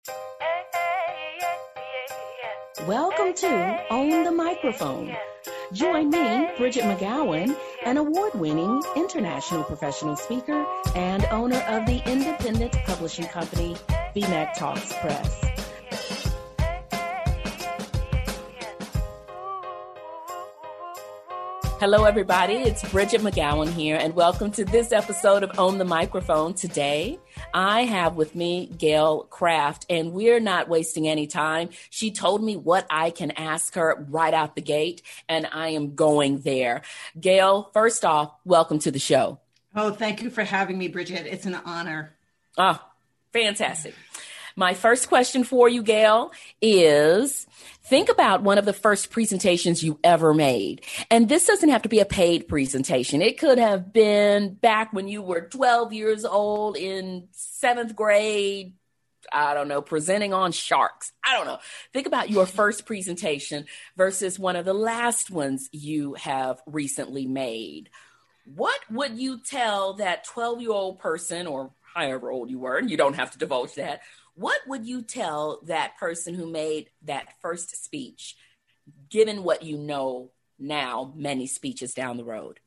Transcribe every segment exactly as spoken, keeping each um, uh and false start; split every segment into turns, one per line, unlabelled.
Welcome to Own the Microphone. Join me, Bridget McGowan, an award-winning international professional speaker and owner of the independent publishing company, B M A C Talks Press. Hello, everybody. It's Bridget McGowan here, and welcome to this episode of Own the Microphone. Today, I have with me Gail Craft, and we're not wasting any time. She told me what I can ask her right out the gate, and I am going there. Gail, first off, welcome to the show.
Oh, thank you for having me, Bridget. It's an honor.
Oh, fantastic. My first question for you, Gail, is think about one of the first presentations you ever made. And this doesn't have to be a paid presentation. It could have been back when you were twelve years old in seventh grade, I don't know, presenting on sharks. I don't know. Think about your first presentation versus one of the last ones you have recently made. What would you tell that twelve-year-old person, or however old you were, and you don't have to divulge that, what would you tell that person who made that first speech, given what you know now, many speeches down the road?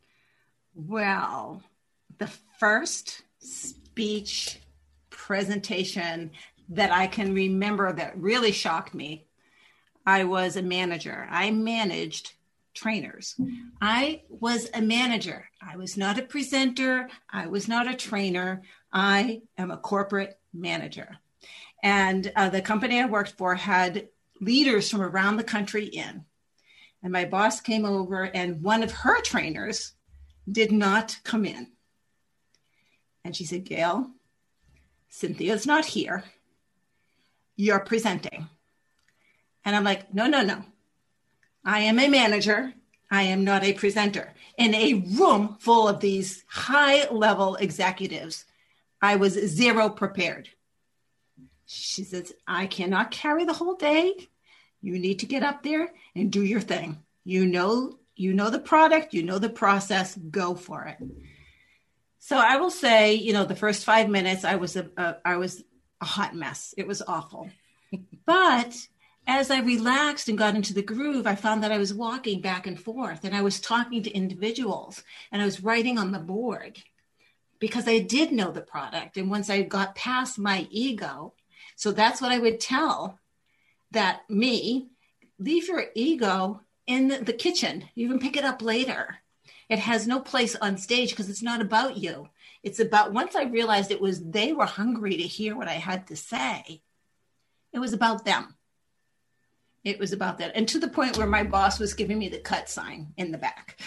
Well, the first speech presentation that I can remember that really shocked me, I was a manager. I managed trainers. I was a manager. I was not a presenter. I was not a trainer. I am a corporate manager. And uh, the company I worked for had leaders from around the country in. And my boss came over, and one of her trainers did not come in. And she said, Gail, Cynthia's not here. You're presenting. And I'm like, no, no, no. I am a manager. I am not a presenter. In a room full of these high-level executives, I was zero prepared. She says, I cannot carry the whole day. You need to get up there and do your thing. You know, you know the product, you know the process, go for it. So I will say, you know, the first five minutes, I was a, a I was a hot mess. It was awful. But as I relaxed and got into the groove, I found that I was walking back and forth, and I was talking to individuals, and I was writing on the board because I did know the product. And once I got past my ego, so that's what I would tell that me, leave your ego in the kitchen. You can pick it up later. It has no place on stage because it's not about you. It's about, once I realized it was, they were hungry to hear what I had to say. It was about them. It was about that. And to the point where my boss was giving me the cut sign in the back.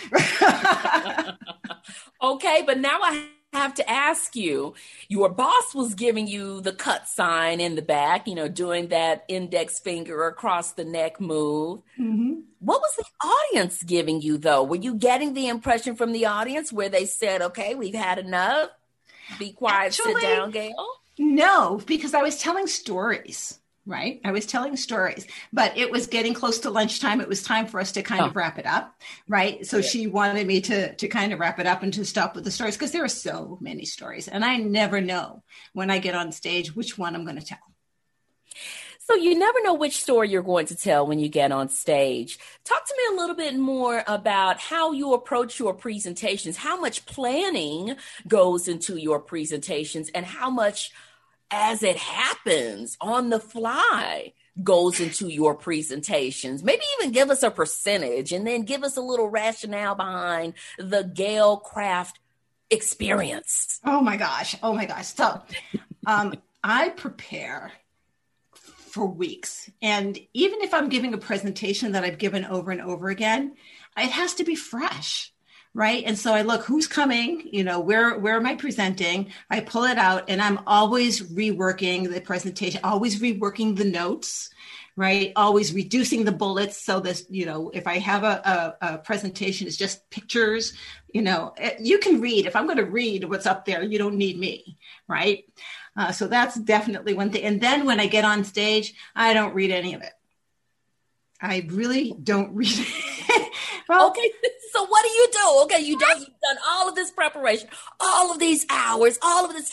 Okay, but now I have to ask you, your boss was giving you the cut sign in the back, you know, doing that index finger across the neck move. Mm-hmm. What was the audience giving you, though? Were you getting the impression from the audience where they said, okay, we've had enough? Be quiet, Actually, sit down, Gail?
No, because I was telling stories. Right. I was telling stories, but it was getting close to lunchtime. It was time for us to kind oh. of wrap it up. Right. So yeah. She wanted me to, to kind of wrap it up and to stop with the stories because there are so many stories and I never know when I get on stage which one I'm going to tell.
So you never know which story you're going to tell when you get on stage. Talk to me a little bit more about how you approach your presentations, how much planning goes into your presentations and how much as it happens on the fly goes into your presentations. Maybe even give us a percentage and then give us a little rationale behind the Gail Craft experience.
Oh my gosh. Oh my gosh. So um, I prepare for weeks. And even if I'm giving a presentation that I've given over and over again, it has to be fresh. Right. And so I look, who's coming, you know, where, where am I presenting? I pull it out and I'm always reworking the presentation, always reworking the notes, right? Always reducing the bullets. So this, you know, if I have a, a, a presentation, it's just pictures, you know, you can read. If I'm going to read what's up there, you don't need me. Right. Uh, so that's definitely one thing. And then when I get on stage, I don't read any of it. I really don't read it.
Well, okay. So what do you do? Okay, you don't, you've done all of this preparation, all of these hours, all of this time.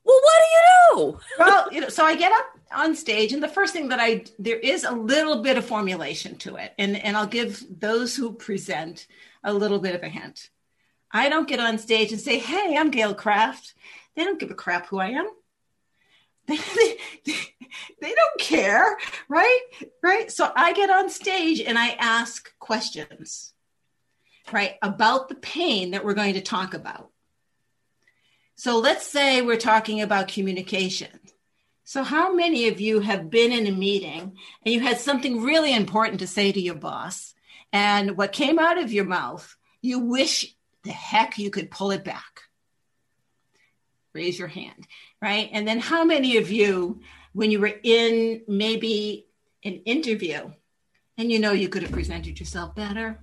Well, what do you do?
Well, you know, so I get up on stage, and the first thing that I, there is a little bit of formulation to it. And, and I'll give those who present a little bit of a hint. I don't get on stage and say, hey, I'm Gail Kraft. They don't give a crap who I am. They, they, they don't care, right? Right. So I get on stage and I ask questions, right, about the pain that we're going to talk about. So let's say we're talking about communication. So how many of you have been in a meeting and you had something really important to say to your boss, and what came out of your mouth, you wish the heck you could pull it back? Raise your hand, right? And then how many of you, when you were in maybe an interview and you know you could have presented yourself better,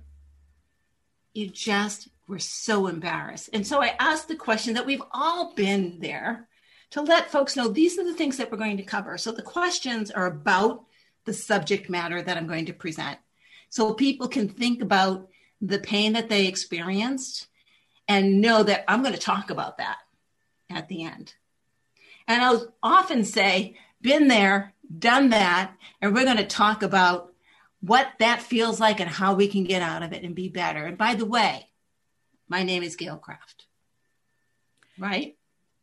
you just were so embarrassed? And so I asked the question that we've all been there, to let folks know these are the things that we're going to cover. So the questions are about the subject matter that I'm going to present, so people can think about the pain that they experienced and know that I'm going to talk about that at the end. And I'll often say, been there, done that, and we're going to talk about what that feels like and how we can get out of it and be better. And by the way, my name is Gail Kraft, right?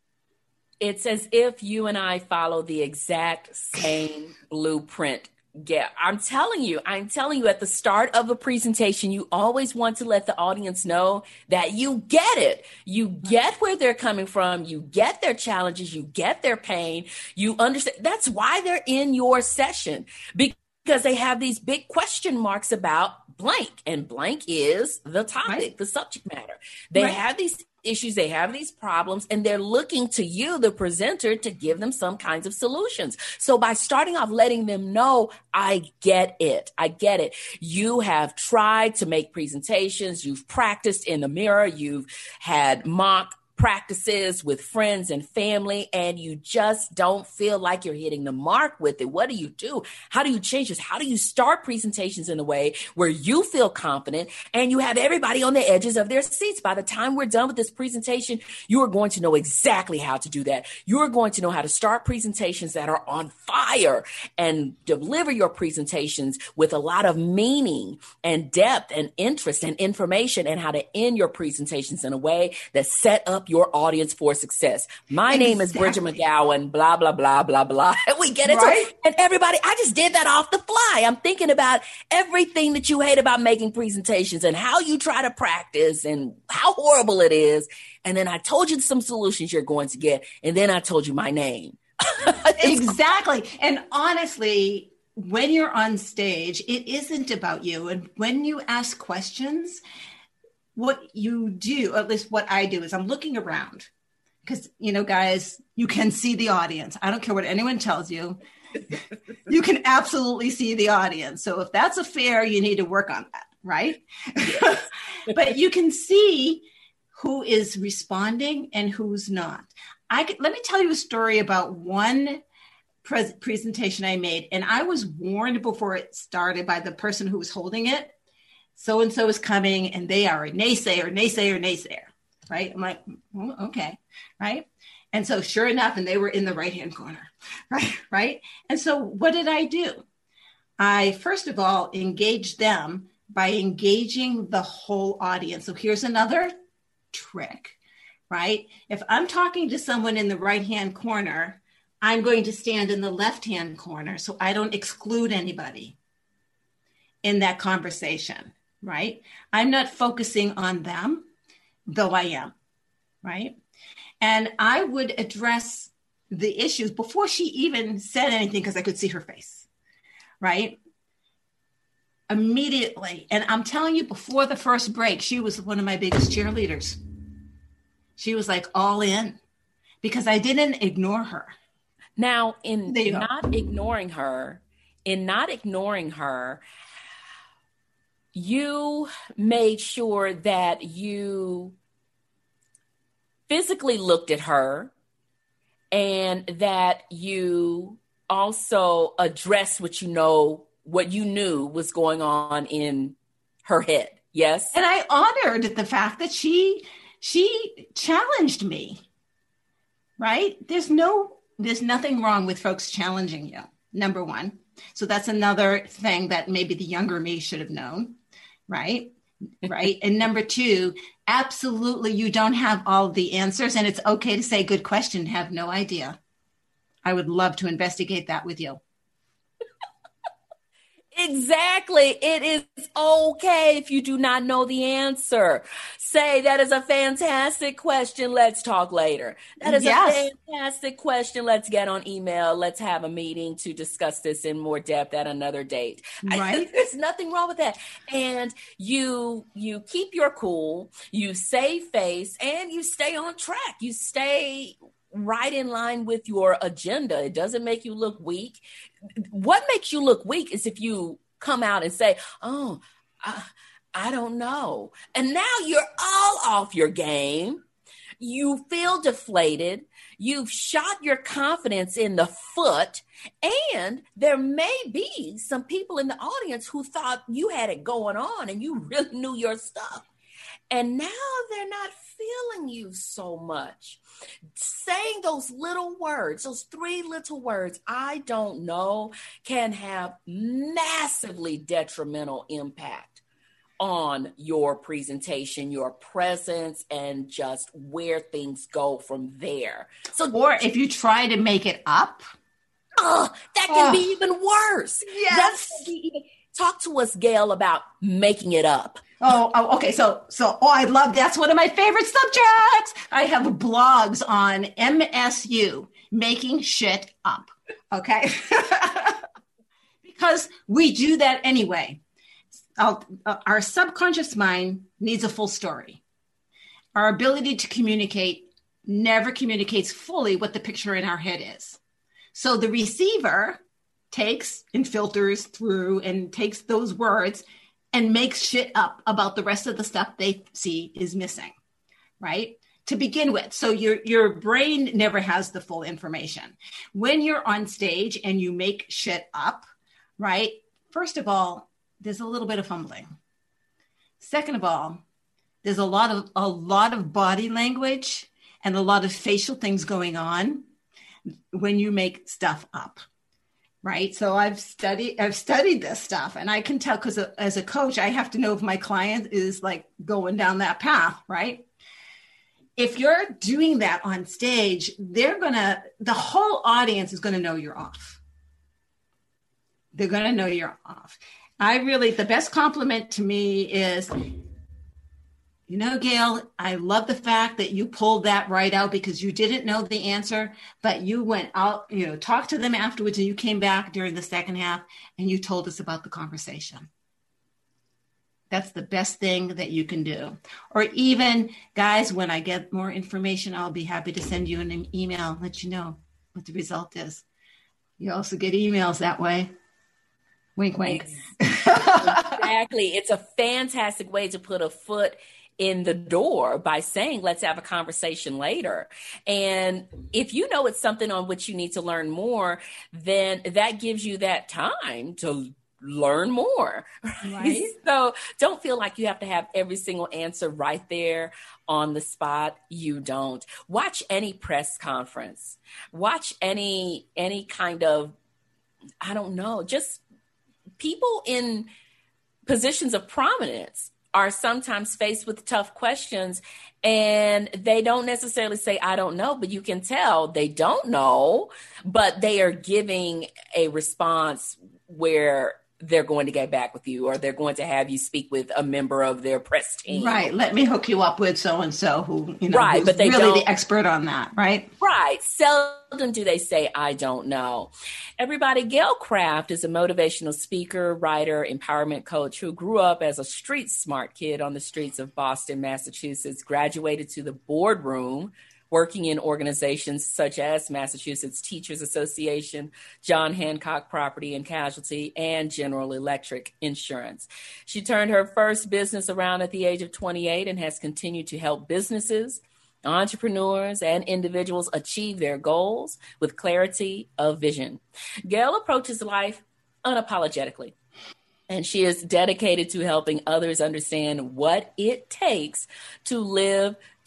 It's as if you and I follow the exact same blueprint. Yeah, I'm telling you, I'm telling you at the start of a presentation, you always want to let the audience know that you get it. You get where they're coming from. You get their challenges. You get their pain. You understand. That's why they're in your session, because they have these big question marks about blank, and blank is the topic, right, the subject matter. They right. have these issues, they have these problems, and they're looking to you, the presenter, to give them some kinds of solutions. So by starting off letting them know, I get it, I get it. You have tried to make presentations, you've practiced in the mirror, you've had mock practices with friends and family, and you just don't feel like you're hitting the mark with it. What do you do? How do you change this? How do you start presentations in a way where you feel confident and you have everybody on the edges of their seats? By the time we're done with this presentation, you are going to know exactly how to do that. You are going to know how to start presentations that are on fire and deliver your presentations with a lot of meaning and depth and interest and information, and how to end your presentations in a way that set up your audience for success. My exactly. name is Bridget McGowan, blah, blah, blah, blah, blah. We get into right? it. And everybody, I just did that off the fly. I'm thinking about everything that you hate about making presentations and how you try to practice and how horrible it is. And then I told you some solutions you're going to get. And then I told you my name.
Exactly. And honestly, when you're on stage, it isn't about you. And when you ask questions, what you do, at least what I do, is I'm looking around, because, you know, guys, you can see the audience. I don't care what anyone tells you. You can absolutely see the audience. So if that's a fair, you need to work on that, right? Yes. But you can see who is responding and who's not. I could, let me tell you a story about one pre- presentation I made, and I was warned before it started by the person who was holding it. So-and-so is coming, and they are a naysayer, naysayer, naysayer, right? I'm like, well, okay, right? And so sure enough, and they were in the right-hand corner, right? Right? And so what did I do? I, first of all, engaged them by engaging the whole audience. So here's another trick, right? If I'm talking to someone in the right-hand corner, I'm going to stand in the left-hand corner so I don't exclude anybody in that conversation. Right? I'm not focusing on them, though I am, right? And I would address the issues before she even said anything, because I could see her face, right? Immediately. And I'm telling you, before the first break, she was one of my biggest cheerleaders. She was like all in, because I didn't ignore her.
Now, in not ignoring her, in not ignoring her, you made sure that you physically looked at her, and that you also addressed what you know, what you knew was going on in her head. Yes.
And I honored the fact that she, she challenged me, right? There's no, there's nothing wrong with folks challenging you, number one. So that's another thing that maybe the younger me should have known, right? Right. And number two, absolutely, you don't have all the answers, and it's okay to say good question, have no idea. I would love to investigate that with you.
Exactly. It is okay if you do not know the answer. Say, that is a fantastic question. Let's talk later. That is yes. a fantastic question. Let's get on email. Let's have a meeting to discuss this in more depth at another date.
Right.
There's nothing wrong with that. And you, you keep your cool, you save face, and you stay on track. You stay right in line with your agenda. It doesn't make you look weak. What makes you look weak is if you come out and say, oh, I, I don't know. And now you're all off your game. You feel deflated. You've shot your confidence in the foot. And there may be some people in the audience who thought you had it going on and you really knew your stuff. And now they're not feeling you so much. Saying those little words, those three little words, I don't know, can have massively detrimental impact on your presentation, your presence, and just where things go from there. So,
or if you try to make it up,
oh, that can oh, be even worse.
Yes.
That can be even, talk to us, Gail, about making it up.
Oh, oh, okay. So, so, oh, I love, that's one of my favorite subjects. I have blogs on M S U, making shit up. Okay. Because we do that anyway. I'll, uh, our subconscious mind needs a full story. Our ability to communicate never communicates fully what the picture in our head is. So the receiver takes and filters through and takes those words and makes shit up about the rest of the stuff they see is missing, right? To begin with. So your, your brain never has the full information. When you're on stage and you make shit up, right? First of all, there's a little bit of fumbling. Second of all, there's a lot of, a lot of body language and a lot of facial things going on when you make stuff up. Right. So I've studied, I've studied this stuff, and I can tell, because as a coach, I have to know if my client is like going down that path. Right. If you're doing that on stage, they're going to, the whole audience is going to know you're off. They're going to know you're off. I really, the best compliment to me is, you know, Gail, I love the fact that you pulled that right out because you didn't know the answer, but you went out, you know, talked to them afterwards, and you came back during the second half and you told us about the conversation. That's the best thing that you can do. Or even, guys, when I get more information, I'll be happy to send you an email, let you know what the result is. You also get emails that way. Wink, wink.
Exactly. It's a fantastic way to put a foot in the door by saying, let's have a conversation later. And if you know it's something on which you need to learn more, then that gives you that time to learn more. Right? So don't feel like you have to have every single answer right there on the spot. You don't. Watch any press conference. Watch any, any kind of, I don't know, just people in positions of prominence are sometimes faced with tough questions, and they don't necessarily say, I don't know, but you can tell they don't know, but they are giving a response where they're going to get back with you, or they're going to have you speak with a member of their press team.
Right. Let me hook you up with so-and-so who, you know,
right,
who's
but they
really
don't,
the expert on that. Right.
Right. Seldom do they say, I don't know. Everybody, Gail Craft is a motivational speaker, writer, empowerment coach who grew up as a street smart kid on the streets of Boston, Massachusetts, graduated to the boardroom, working in organizations such as Massachusetts Teachers Association, John Hancock Property and Casualty, and General Electric Insurance. She turned her first business around at the age of twenty-eight and has continued to help businesses, entrepreneurs, and individuals achieve their goals with clarity of vision. Gail approaches life unapologetically, and she is dedicated to helping others understand what it takes to live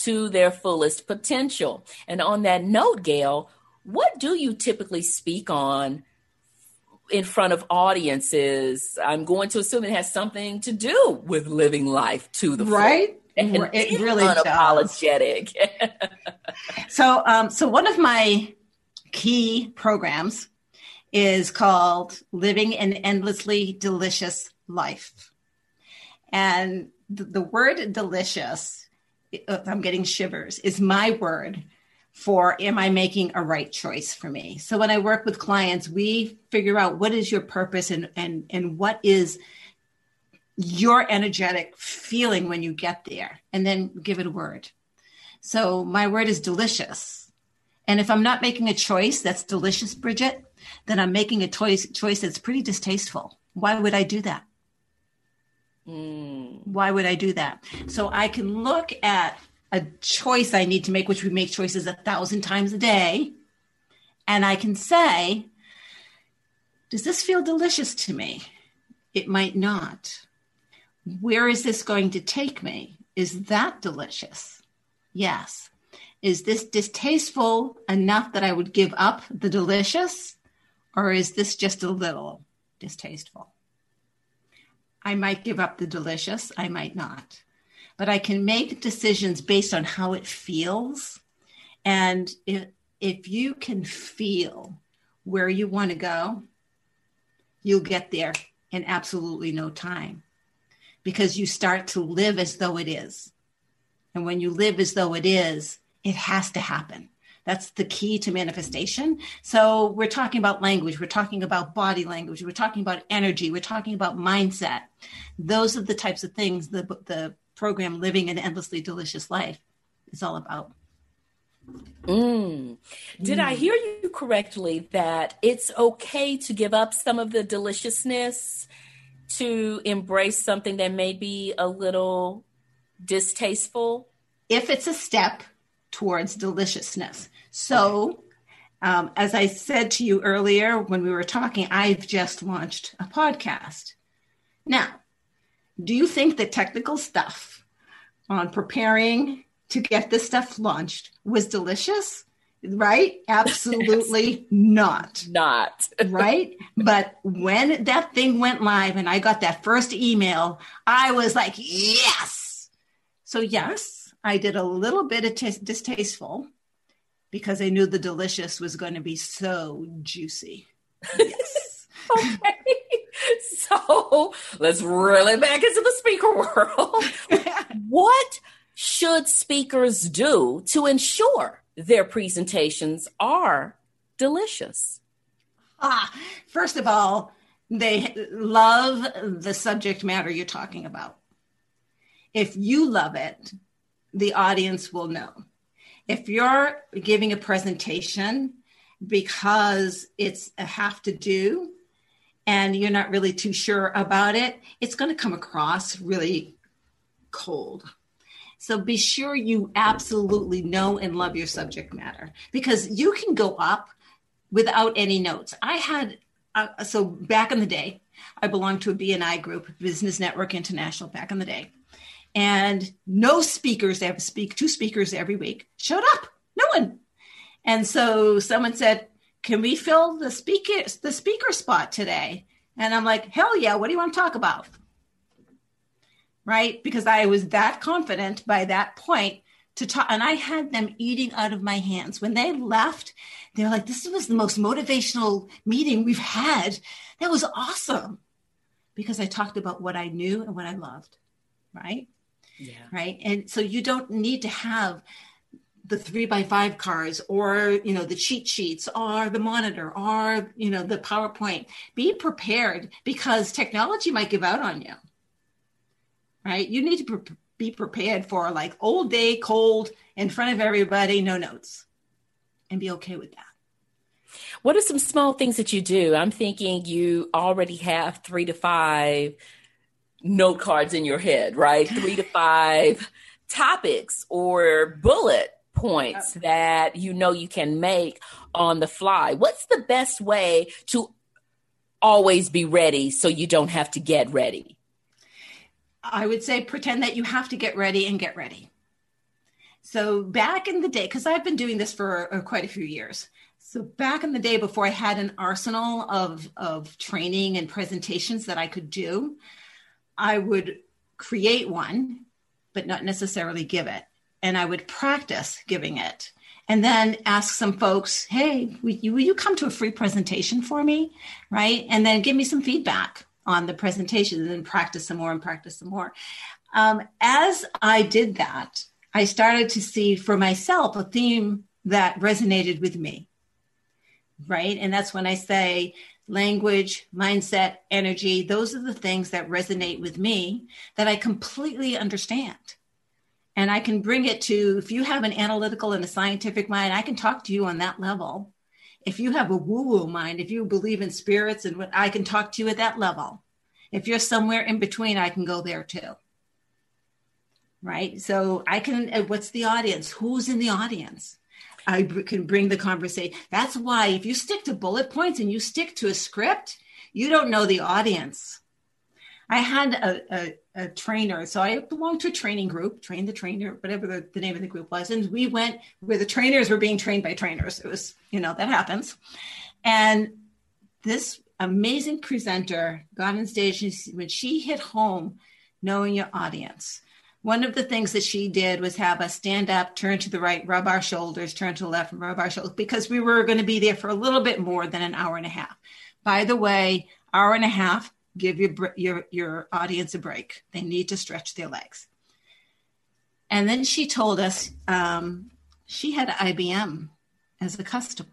to their fullest potential. And on that note, Gail, what do you typically speak on in front of audiences? I'm going to assume it has something to do with living life to the
right.
full. And
it really
unapologetic.
Does. so, um, so one of my key programs is called Living an Endlessly Delicious Life. And the, the word delicious, I'm getting shivers, is my word for, am I making a right choice for me? So when I work with clients, we figure out what is your purpose and, and, and what is your energetic feeling when you get there, and then give it a word. So my word is delicious. And if I'm not making a choice that's delicious, Bridget, then I'm making a choice, choice that's pretty distasteful. Why would I do that? Mm. Why would I do that? So I can look at a choice I need to make, which we make choices a thousand times a day. And I can say, does this feel delicious to me? It might not. Where is this going to take me? Is that delicious? Yes. Is this distasteful enough that I would give up the delicious? Or is this just a little distasteful? I might give up the delicious. I might not. But I can make decisions based on how it feels. And if, if you can feel where you want to go, you'll get there in absolutely no time. Because you start to live as though it is. And when you live as though it is, it has to happen. That's the key to manifestation. So we're talking about language. We're talking about body language. We're talking about energy. We're talking about mindset. Those are the types of things the, the program Living an Endlessly Delicious Life is all about.
Mm. Did mm. I hear you correctly that it's okay to give up some of the deliciousness to embrace something that may be a little distasteful?
If it's a step towards deliciousness. So, okay. um, as I said to you earlier when we were talking, I've just launched a podcast. Now, do you think the technical stuff on preparing to get this stuff launched was delicious? Right? Absolutely yes. not.
Not.
Right? But when that thing went live and I got that first email, I was like, yes. So yes, I did a little bit of t- distasteful because I knew the delicious was going to be so juicy. Yes.
Okay. So let's really back into the speaker world. What should speakers do to ensure their presentations are delicious?
Ah, first of all, they love the subject matter you're talking about. If you love it, the audience will know. If you're giving a presentation because it's a have to do and you're not really too sure about it, it's going to come across really cold. So be sure you absolutely know and love your subject matter, because you can go up without any notes. I had, uh, so back in the day, I belonged to a B N I group, Business Network International, back in the day. And no speakers ever speak, two speakers every week showed up, no one. And so someone said, can we fill the speaker, the speaker spot today? And I'm like, hell yeah, what do you want to talk about? Right? Because I was that confident by that point to talk, and I had them eating out of my hands. When they left, they were like, this was the most motivational meeting we've had. That was awesome. Because I talked about what I knew and what I loved. Right? Yeah. Right. And so you don't need to have the three by five cards or, you know, the cheat sheets or the monitor or, you know, the PowerPoint. Be prepared, because technology might give out on you. Right? You need to pre- be prepared for like all day cold in front of everybody, no notes, and be okay with that.
What are some small things that you do? I'm thinking you already have three to five note cards in your head, right? Three to five topics or bullet points that you know you can make on the fly. What's the best way to always be ready so you don't have to get ready?
I would say pretend that you have to get ready and get ready. So back in the day, because I've been doing this for uh, quite a few years. So back in the day, before I had an arsenal of, of training and presentations that I could do, I would create one, but not necessarily give it. And I would practice giving it. And then ask some folks, hey, will you, will you come to a free presentation for me, right? And then give me some feedback on the presentation, and then practice some more and practice some more. Um, as I did that, I started to see for myself a theme that resonated with me, right? And that's when I say language, mindset, energy, those are the things that resonate with me that I completely understand. And I can bring it to, if you have an analytical and a scientific mind, I can talk to you on that level. If you have a woo-woo mind, if you believe in spirits, and what, I can talk to you at that level. If you're somewhere in between, I can go there too. Right? So I can, what's the audience? Who's in the audience? I b- can bring the conversation. That's why if you stick to bullet points and you stick to a script, you don't know the audience. I had a, a, a trainer. So I belonged to a training group, train the trainer, whatever the, the name of the group was. And we went where the trainers were being trained by trainers. It was, you know, that happens. And this amazing presenter got on stage, and when she hit home, knowing your audience, one of the things that she did was have us stand up, turn to the right, rub our shoulders, turn to the left, and rub our shoulders, because we were going to be there for a little bit more than an hour and a half. By the way, hour and a half, give your, your, your audience a break. They need to stretch their legs. And then she told us um, she had I B M as a customer.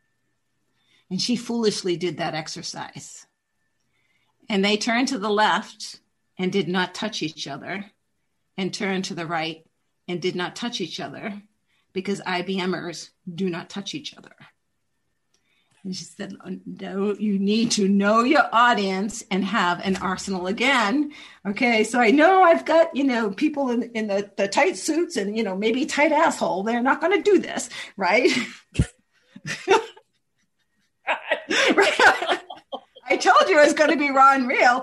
And she foolishly did that exercise. And they turned to the left and did not touch each other, and turned to the right and did not touch each other, because I B Mers do not touch each other. And she said, no, you need to know your audience and have an arsenal again. Okay, so I know I've got, you know, people in, in the, the tight suits and, you know, maybe tight asshole. They're not going to do this, right? I told you it was going to be raw and real.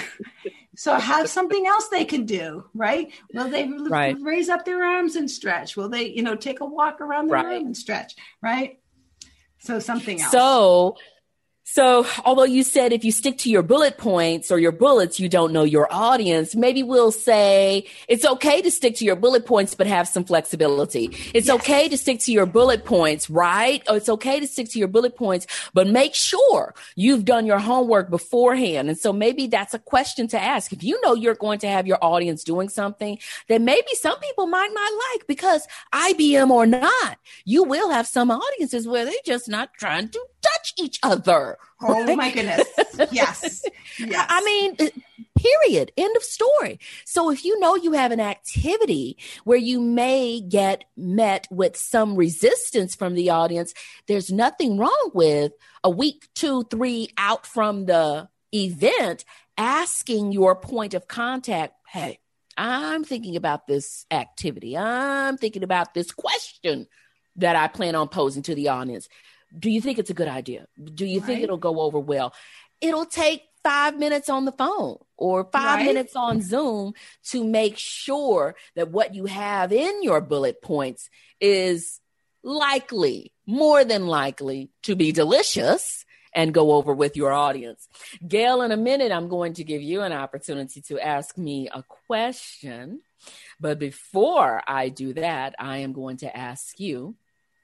So have something else they can do, right? Will they right. raise up their arms and stretch? Will they, you know, take a walk around the right. room and stretch, right? So something else.
So, so although you said if you stick to your bullet points or your bullets, you don't know your audience, maybe we'll say it's okay to stick to your bullet points, but have some flexibility. It's yes. okay to stick to your bullet points, right? Or it's okay to stick to your bullet points, but make sure you've done your homework beforehand. And so maybe that's a question to ask. If you know you're going to have your audience doing something that maybe some people might not like, because I B M or not, you will have some audiences where they're just not trying to touch each other.
Right? Oh my goodness. Yes. Yes.
I mean, period. End of story. So if you know you have an activity where you may get met with some resistance from the audience, there's nothing wrong with a week, two, three out from the event, asking your point of contact, hey, I'm thinking about this activity. I'm thinking about this question that I plan on posing to the audience. Do you think it's a good idea? Do you right. think it'll go over well? It'll take five minutes on the phone or five right. minutes on Zoom to make sure that what you have in your bullet points is likely, more than likely, to be delicious and go over with your audience. Gail, in a minute, I'm going to give you an opportunity to ask me a question. But before I do that, I am going to ask you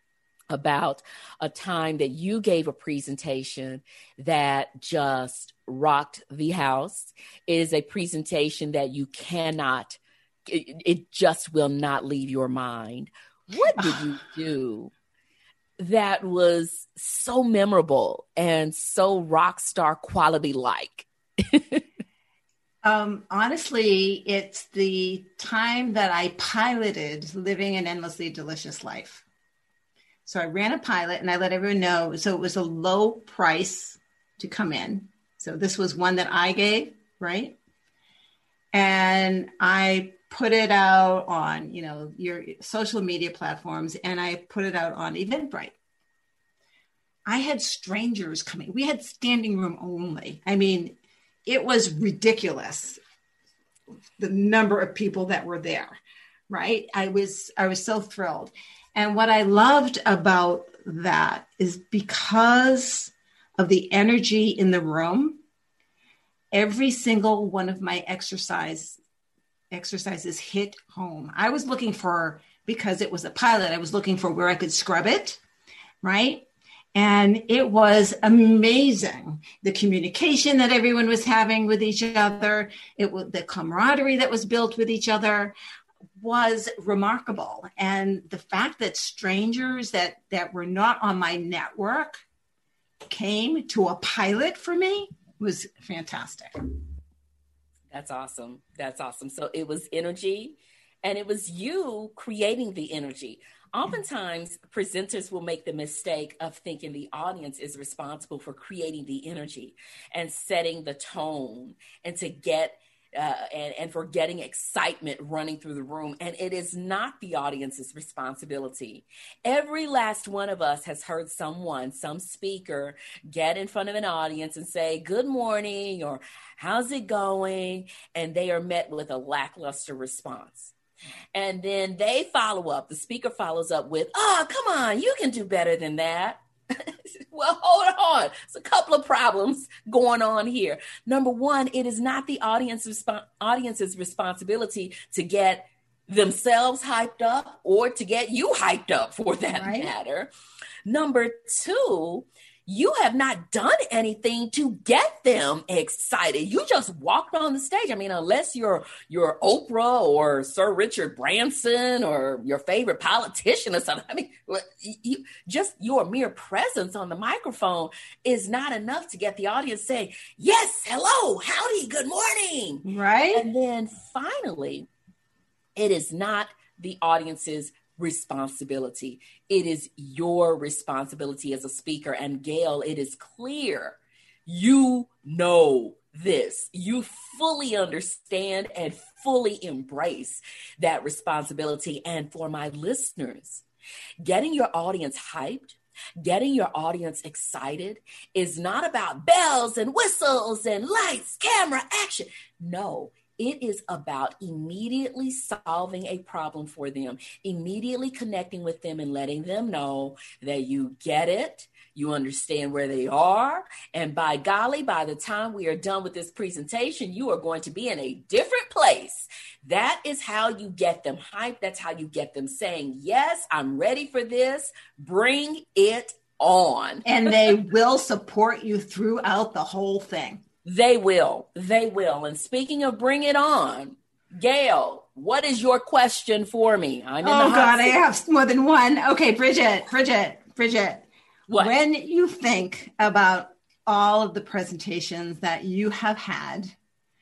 about a time that you gave a presentation that just rocked the house. It is a presentation that you cannot, it, it just will not leave your mind. What did you do that was so memorable and so rock star quality like?
Um, honestly, it's the time that I piloted Living an Endlessly Delicious Life. So I ran a pilot and I let everyone know. So it was a low price to come in. So this was one that I gave, right? And I put it out on, you know, your social media platforms, and I put it out on Eventbrite. I had strangers coming. We had standing room only. I mean, it was ridiculous, the number of people that were there, right? I was, I was so thrilled. And what I loved about that is because of the energy in the room, every single one of my exercise exercises hit home. I was looking for, because it was a pilot, I was looking for where I could scrub it, right? And it was amazing. The communication that everyone was having with each other, it was the camaraderie that was built with each other was remarkable. And the fact that strangers that, that were not on my network came to a pilot for me was fantastic.
That's awesome. That's awesome. So it was energy, and it was you creating the energy. Oftentimes, presenters will make the mistake of thinking the audience is responsible for creating the energy and setting the tone and to get uh, and, and for getting excitement running through the room. And it is not the audience's responsibility. Every last one of us has heard someone, some speaker, get in front of an audience and say, "Good morning," or "How's it going?" And they are met with a lackluster response. And then they follow up, the speaker follows up with, "Oh, come on, you can do better than that." Well, hold on. There's a couple of problems going on here. Number one, it is not the audience resp- audience's responsibility to get themselves hyped up or to get you hyped up, for that right. matter. Number two, you have not done anything to get them excited. You just walked on the stage. I mean, unless you're you're Oprah or Sir Richard Branson or your favorite politician or something. I mean, you, just your mere presence on the microphone is not enough to get the audience saying, "Yes, hello, howdy, good morning."
Right.
And then finally, it is not the audience's responsibility. It is your responsibility as a speaker. And Gail, it is clear you know this. You fully understand and fully embrace that responsibility. And for my listeners, getting your audience hyped, getting your audience excited is not about bells and whistles and lights, camera, action. No. It is about immediately solving a problem for them, immediately connecting with them and letting them know that you get it, you understand where they are, and by golly, by the time we are done with this presentation, you are going to be in a different place. That is how you get them hyped. That's how you get them saying, "Yes, I'm ready for this. Bring it on."
And they will support you throughout the whole thing.
They will. They will. And speaking of bring it on, Gail, what is your question for me? I'm in
oh,
the
God, I have more than one. Okay, Bridget, Bridget, Bridget.
What?
When you think about all of the presentations that you have had,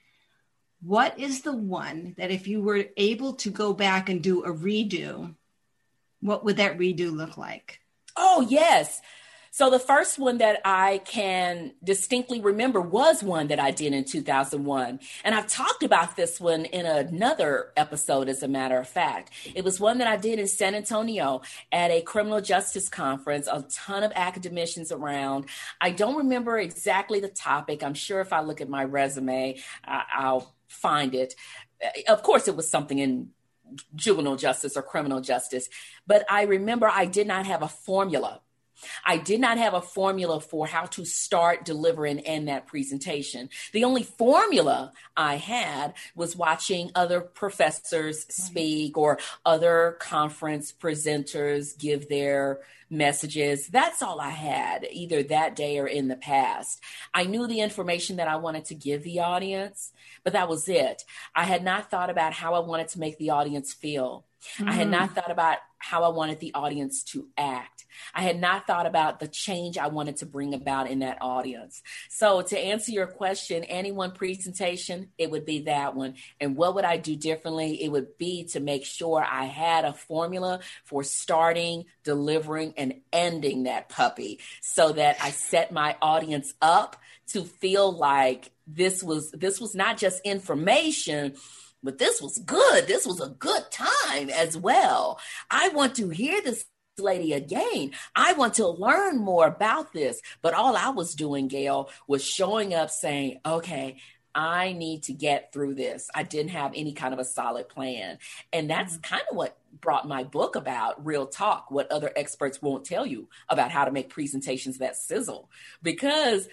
what is the one that if you were able to go back and do a redo, what would that redo look like?
Oh, yes. So the first one that I can distinctly remember was one that I did in two thousand one. And I've talked about this one in another episode, as a matter of fact. It was one that I did in San Antonio at a criminal justice conference, a ton of academicians around. I don't remember exactly the topic. I'm sure if I look at my resume, I- I'll find it. Of course, it was something in juvenile justice or criminal justice. But I remember I did not have a formula. I did not have a formula for how to start, deliver, and end that presentation. The only formula I had was watching other professors speak or other conference presenters give their messages. That's all I had, either that day or in the past. I knew the information that I wanted to give the audience, but that was it. I had not thought about how I wanted to make the audience feel. Mm. I had not thought about how I wanted the audience to act. I had not thought about the change I wanted to bring about in that audience. So to answer your question, any one presentation, it would be that one. And what would I do differently? It would be to make sure I had a formula for starting, delivering, and ending that puppy so that I set my audience up to feel like this was, this was not just information, but this was good. This was a good time as well. I want to hear this lady again. I want to learn more about this. But all I was doing, Gail, was showing up saying, okay, I need to get through this. I didn't have any kind of a solid plan. And that's mm-hmm. kind of what brought my book about, Real Talk, what other experts won't tell you about how to make presentations that sizzle. Because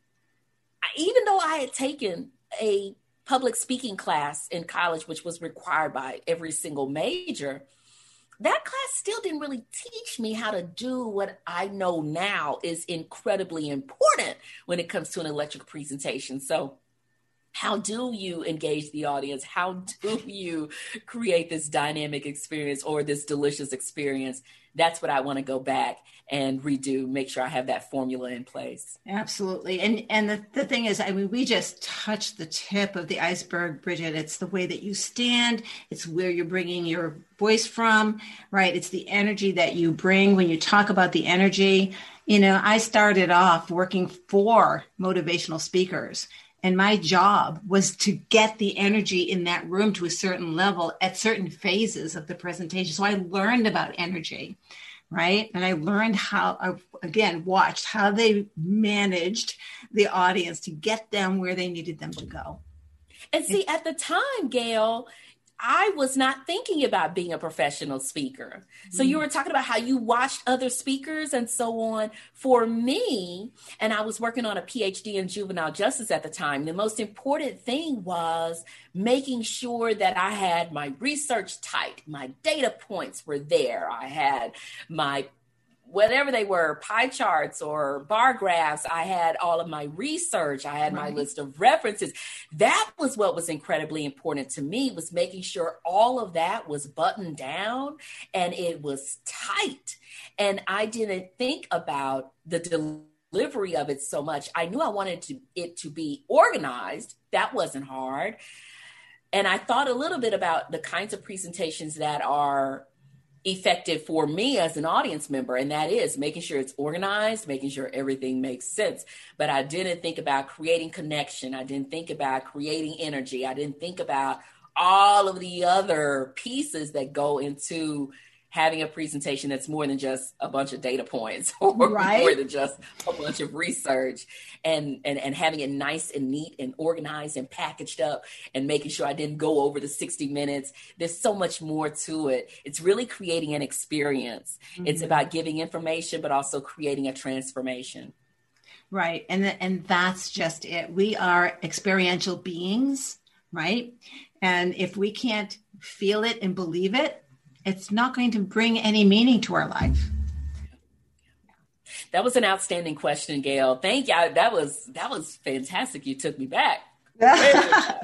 even though I had taken a public speaking class in college, which was required by every single major, that class still didn't really teach me how to do what I know now is incredibly important when it comes to an electric presentation. So how do you engage the audience? How do you create this dynamic experience or this delicious experience? That's what I want to go back and redo, make sure I have that formula in place.
Absolutely. And and the, the thing is, I mean, we just touched the tip of the iceberg, Bridget. It's the way that you stand. It's where you're bringing your voice from, right? It's the energy that you bring when you talk about the energy. You know, I started off working for motivational speakers. And my job was to get the energy in that room to a certain level at certain phases of the presentation. So I learned about energy, right? And I learned how, I, again, watched how they managed the audience to get them where they needed them to go.
And see, at the time, Gail, I was not thinking about being a professional speaker. So you were talking about how you watched other speakers and so on. For me, and I was working on a P H D in juvenile justice at the time, the most important thing was making sure that I had my research tight, my data points were there. I had my whatever they were, pie charts or bar graphs, I had all of my research, I had right. my list of references. That was what was incredibly important to me, was making sure all of that was buttoned down and it was tight. And I didn't think about the delivery of it so much. I knew I wanted to, it to be organized. That wasn't hard. And I thought a little bit about the kinds of presentations that are effective for me as an audience member. And that is making sure it's organized, making sure everything makes sense. But I didn't think about creating connection. I didn't think about creating energy. I didn't think about all of the other pieces that go into having a presentation that's more than just a bunch of data points or right. more than just a bunch of research, and, and, and having it nice and neat and organized and packaged up and making sure I didn't go over the sixty minutes. There's so much more to it. It's really creating an experience. Mm-hmm. It's about giving information, but also creating a transformation.
Right. And, th- and that's just it. We are experiential beings, right? And if we can't feel it and believe it, it's not going to bring any meaning to our life.
That was an outstanding question, Gail. Thank you. That was that was fantastic. You took me back. Way back.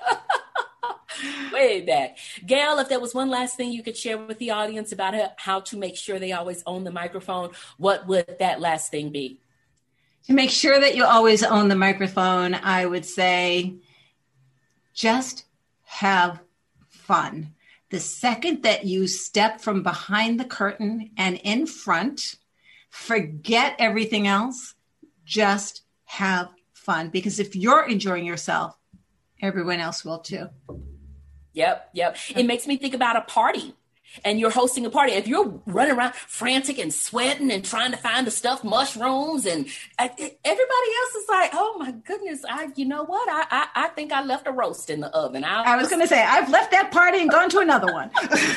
Way back. Gail, if there was one last thing you could share with the audience about how to make sure they always own the microphone, what would that last thing be?
To make sure that you always own the microphone, I would say just have fun. The second that you step from behind the curtain and in front, forget everything else, just have fun. Because if you're enjoying yourself, everyone else will too.
Yep, yep. It makes me think about a party. And you're hosting a party. If you're running around frantic and sweating and trying to find the stuffed mushrooms, and uh, everybody else is like, "Oh my goodness, I, you know what? I, I, I think I left a roast in the oven." I,
I was going to say, I've left that party and gone to another one.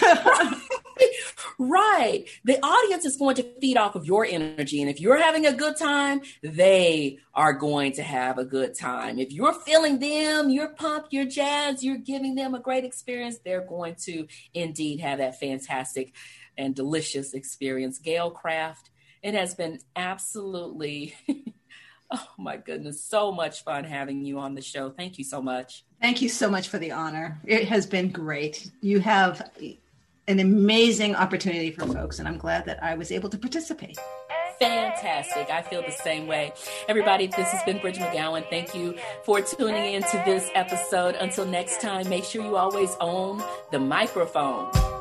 Right. The audience is going to feed off of your energy. And if you're having a good time, they are going to have a good time. If you're feeling them, you're pumped, you're jazzed, you're giving them a great experience, they're going to indeed have that fantastic and delicious experience. Gail Craft, it has been absolutely, oh my goodness, so much fun having you on the show. Thank you so much.
Thank you so much for the honor. It has been great. You have an amazing opportunity for folks, and I'm glad that I was able to participate.
Fantastic. I feel the same way. Everybody, this has been Bridget McGowan. Thank you for tuning in to this episode. Until next time, make sure you always own the microphone.